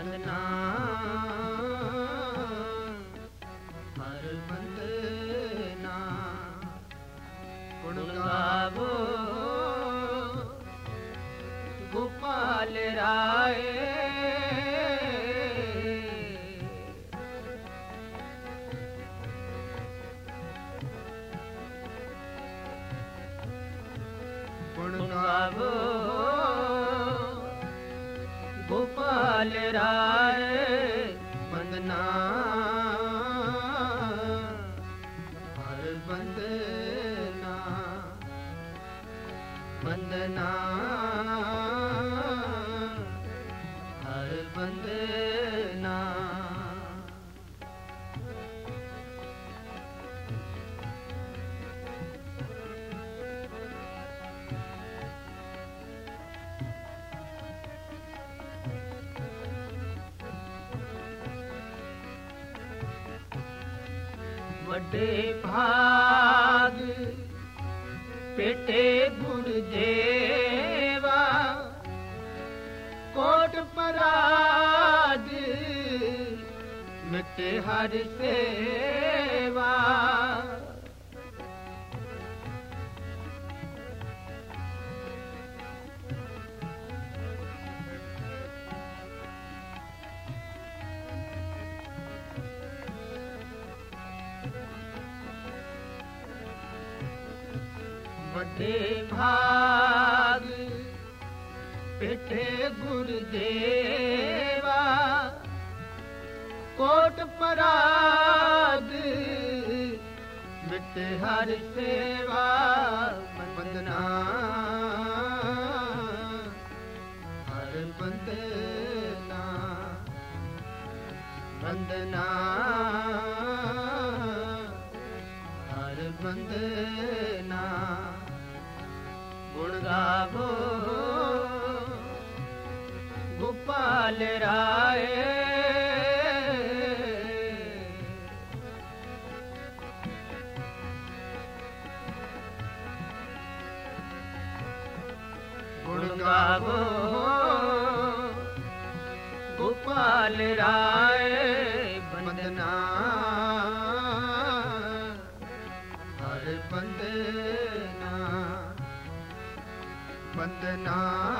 बंदना हर बंदना गुण गावो गोपाल राय गुण गावो गोपाल राय बंदना हर बंदना बंदना हर बंदना वड्डे भाग पेटे गुड़ देवा कोट पराग मिटे हर सेवा वड्डे भाग पेटे गुड़ देवा कोट पराग मिटे हर सेवा बंदना हर बंदना बंदना हर बंदना गुण गावो गोपाल राय गुण गावो गोपाल राय बंदना हर बंदना बंदना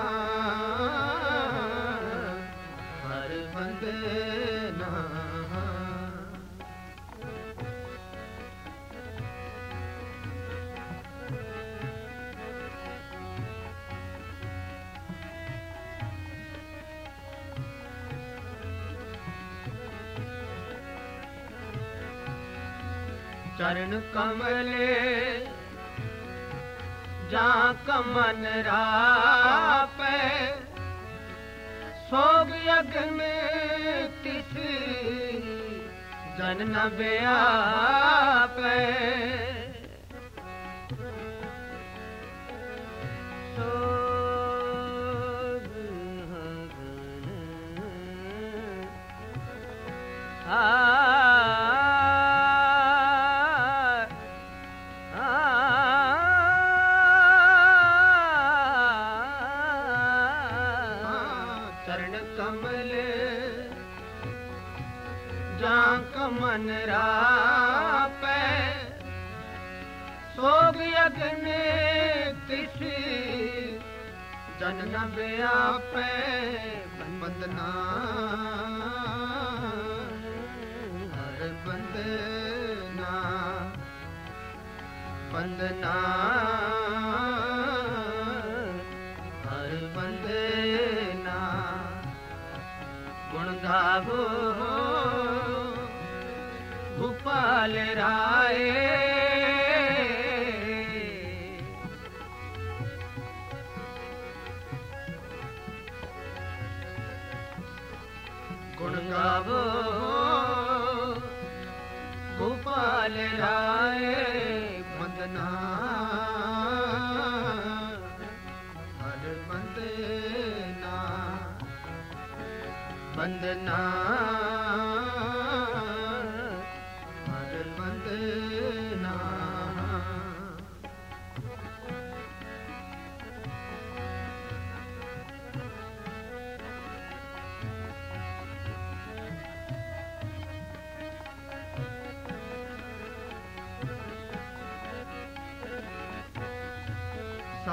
हर बंदना चरण कमले जा कमन रापै सोग यज्ञ में तिस जन न व्यापै सोग मन रापै सोग यज्ञ में तिस जन न व्यापै बंदना हर बंदना बंदना हर बंदना गुण गावो गोपाल राय गुण गावो गोपाल राय बंदना हर बंदना बंदना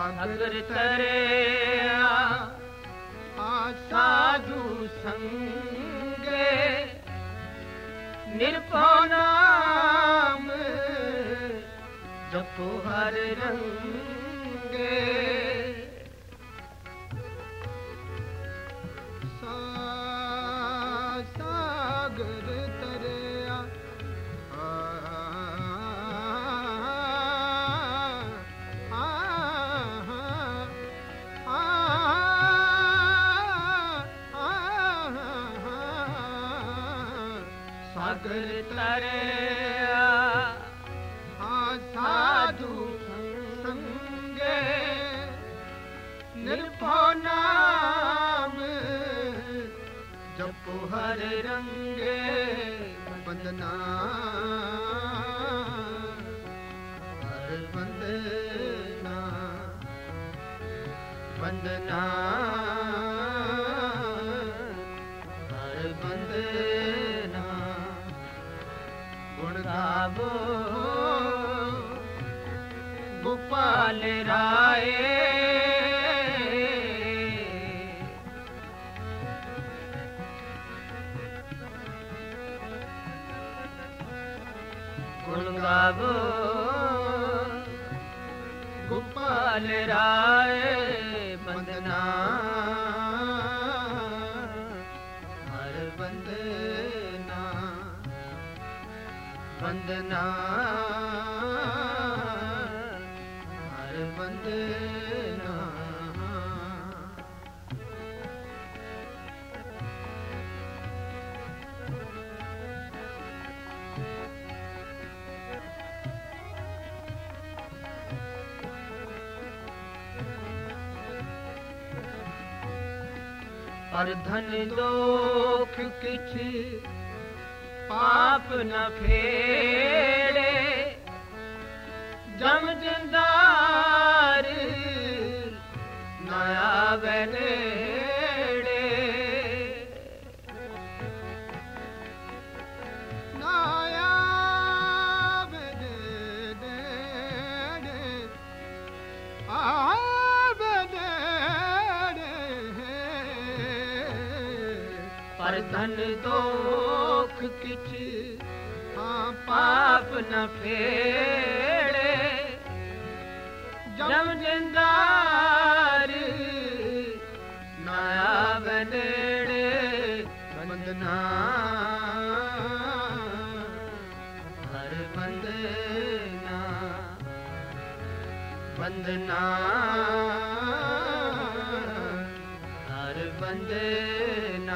सागर तरिया साधु संगे निर्भय नाम जपो हर रंगे सागर तरिया सागर तरिया साधु संगे निर्भय नाम जपो हर रंगे बंदना हर बंदना बंदना हर बंदना गुण गावो गोपाल राय गुण गावो गोपाल राय बंदना हर बंदना बंदना हर बंदना पर धन दोख किछ पाप न फेड़े जम जंदार न आवे नेड़े न आवे नेड़े आवे नेड़े पर धन दोख किछ पाप न फेड़े जम जिंदार न आवे नेड़े बंदना हर बंदना बंदना हर बंदना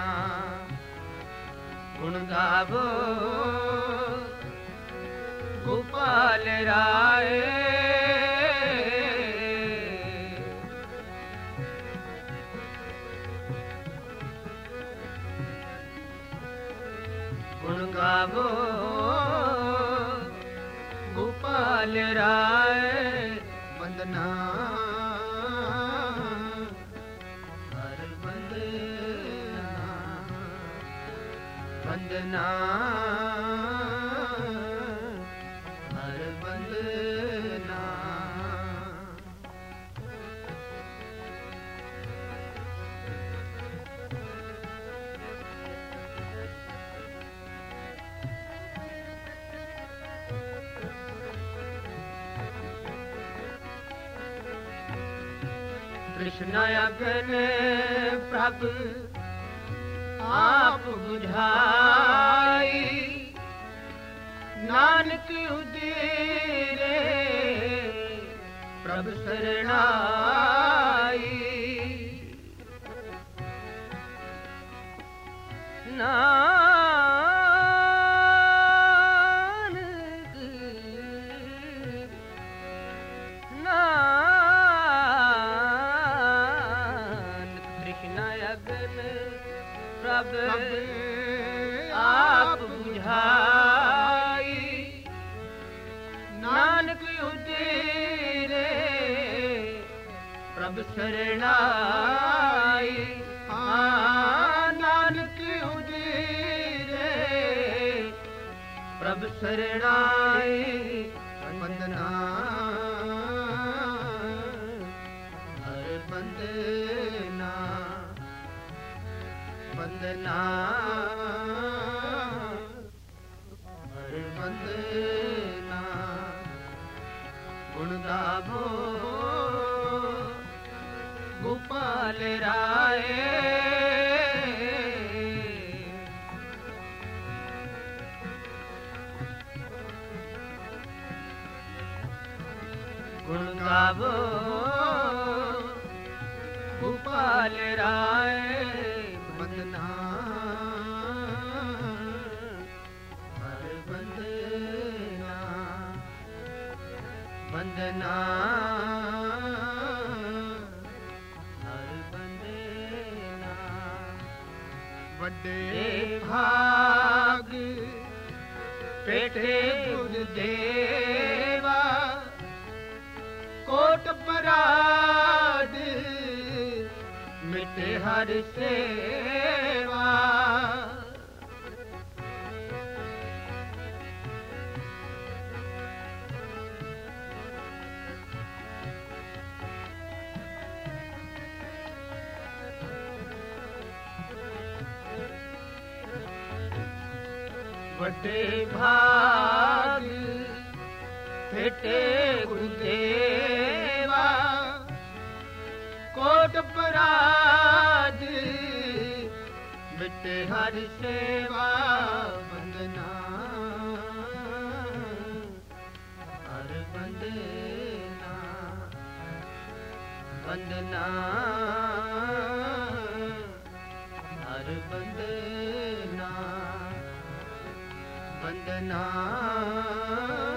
गुण गावो गोपाल राय गुण गावो गोपाल राय बंदना हर बंदना बंदना हर बंदना कृष्ण अगन प्रभु आप बुझाई नानक उदीरे प्रभु शरणाई आप बुझाई नानक उदीरे प्रभु शरणाई नानक उदीरे प्रभु शरणाई बंदना वंदना हर वंदना गुण गावो गोपाल राय गुण गावो गोपाल राय वंदना हर वंदना वंदना हर वंदना वड्डे भाग पेटे गुरुदेवा कोट पराद मिटे हर सेवा वड्डे भाग फेटे गुरुदेवा कोट पराद मिटे हर सेवा वंदना हर वंदना वंदना हर वंदना वंदना